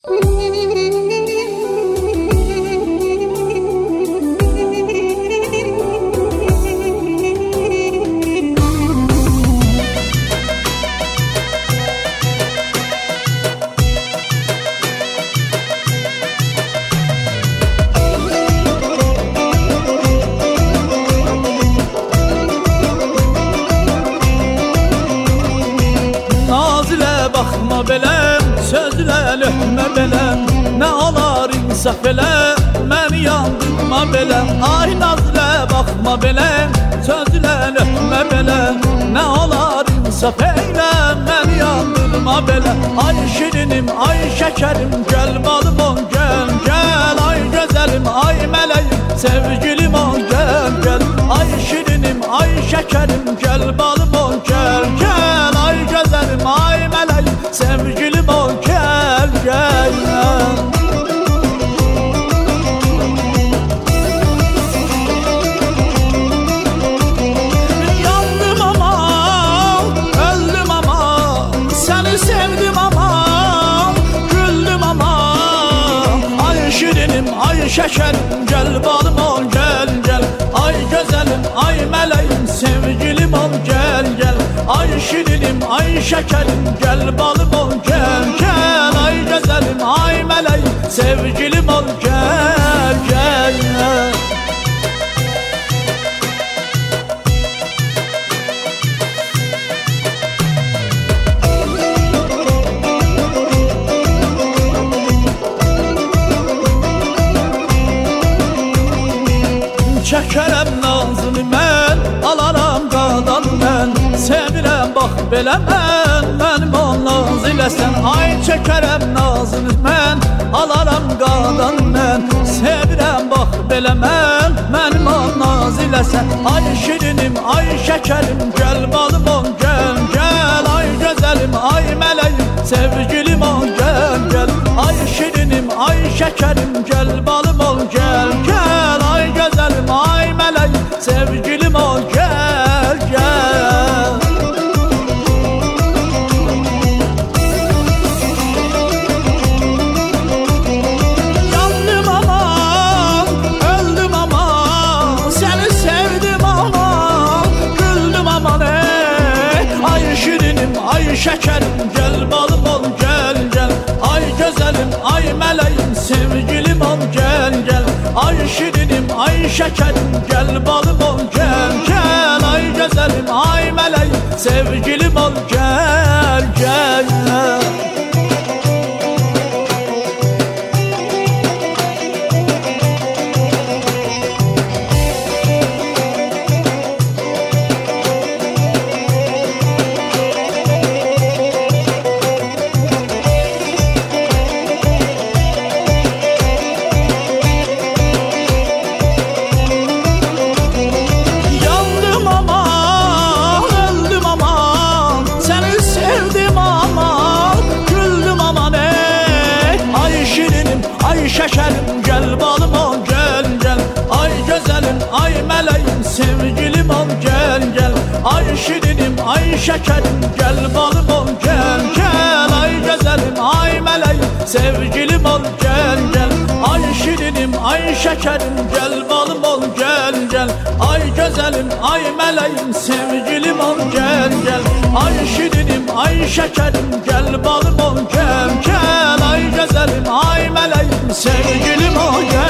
Baxma beləm, sözlə lühmə beləm, nə olar insaf elə, məni yandırma beləm. Ay nazlə baxma beləm, sözlə lühmə beləm, nə olar insaf elə, məni yandırma beləm. Ay şirinim, ay şəkərim, gəl balım ol, gəl, gəl. Ay gözəlim, ay mələyim, sevgilim ol, gəl, gəl. Ay şirinim, ay şəkərim, gəl balım ol, gəl, gəl. Ay gözəlim, ay mələyim, sevgilim ol, gəl, gəl. Yandım ama, öldüm ama, səni sevdim ama, güldüm ama. Ay şirinim, ay şəkərim, gəl balım ol, gəl, gəl. Ay gözəlim, ay mələyim, sevgilim ol, gəl, gəl. Ay şirinim, ay şəkərim, gəl balım ol, gəl, gəl. Ay gözəlim, ay mələyim, sevgilim ol, gəl, gəl. Çəkərəm nazını mən, alaram qadanı mən, sevirəm bax belə mən, mənim ol naz eləsən. Ay çəkərəm nazını mən, alaram qadanı mən, sevirəm bax belə mən, mənim ol naz eləsən. Ay şirinim, ay şəkərim, gəl balım ol, gəl, gəl. Ay gözəlim, ay mələyim, sevgilim ol, gəl, gəl. Ay şirinim, ay şəkərim, gəl balım ol, gəl, gəl. Ay gözəlim, ay mələyim, sevgilim ol, gəl, gəl. Yandım ama, öldüm ama, səni sevdim ama, güldüm ama ne? Ay şirinim, ay şəkərim, gəl balım ol, gəl, gəl. Ay gözəlim, ay mələyim, sevgilim ol, gəl, gəl. Ay şirinim, ay şəkərim, gəl balım ol, gəl, gəl. Ay gözəlim, ay mələyim, sevgilim ol, gəl, gəl. Ay şəkərim, gəl balım ol, gəl, gəl. Ay gözəlim, ay mələyim, sevgilim ol, gəl, gəl. Ay şirinim, ay şəkərim, gəl balım ol, gəl, gəl. Ay gözəlim, ay mələyim, sevgilim ol, gəl, gəl. Ay şirinim, ay şəkərim, gəl balım ol, gəl, gəl. Ay gözəlim, ay mələyim, sevgilim ol, gəl, gəl. Ay şirinim, ay şəkərim, gəl balım ol, gəl, gəl. Ay gözəlim, ay mələyim, sevgilim ol, gəl.